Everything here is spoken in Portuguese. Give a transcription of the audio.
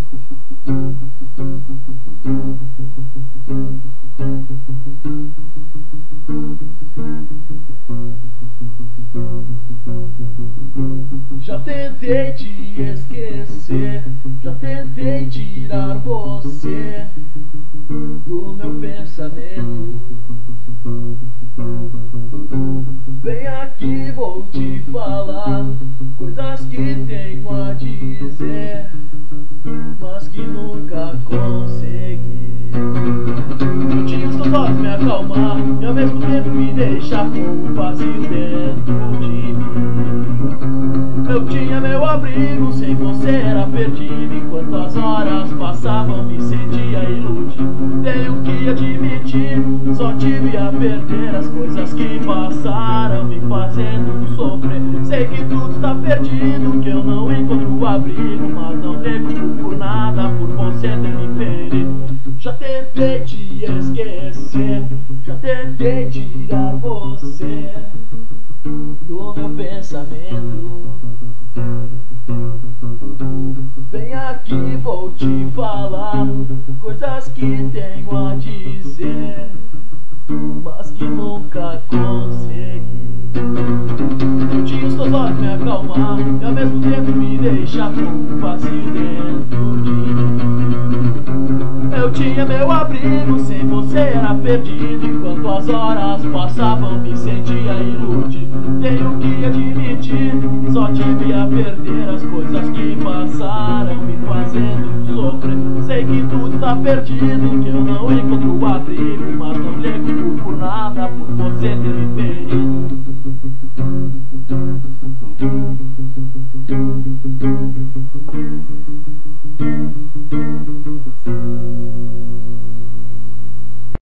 Já tentei te esquecer, já tentei tirar você do meu pensamento. Vem aqui, vou te falar coisas que tenho a dizer, mas que nunca consegui. Eu tinha os teus olhos me acalmar e ao mesmo tempo me deixar com um vazio dentro de mim. Eu tinha meu abrigo, sem você era perdido. Enquanto as horas passavam me sentia iludido. Tenho que admitir, só tive a perder. As coisas que passaram me fazendo sofrer. Sei que tudo está perdido, que eu não encontro o abrigo, mas não recuo por nada, por você ter me ferido. Já tentei te esquecer, já tentei tirar você do meu pensamento. Vem aqui, vou te falar coisas que tenho a dizer, mas que nunca consegui. Eu tinha os teus olhos me acalmar e ao mesmo tempo me deixar com um vazio dentro de mim. Eu tinha meu abrigo, sem você era perdido. Enquanto as horas passavam me sentia iludido. Tenho que admitir, só tive a perder. As coisas que passaram me fazendo sofrer. Sei que tudo está perdido, que eu não encontro o abrigo, mas não ligo por nada, por você ter me ferido.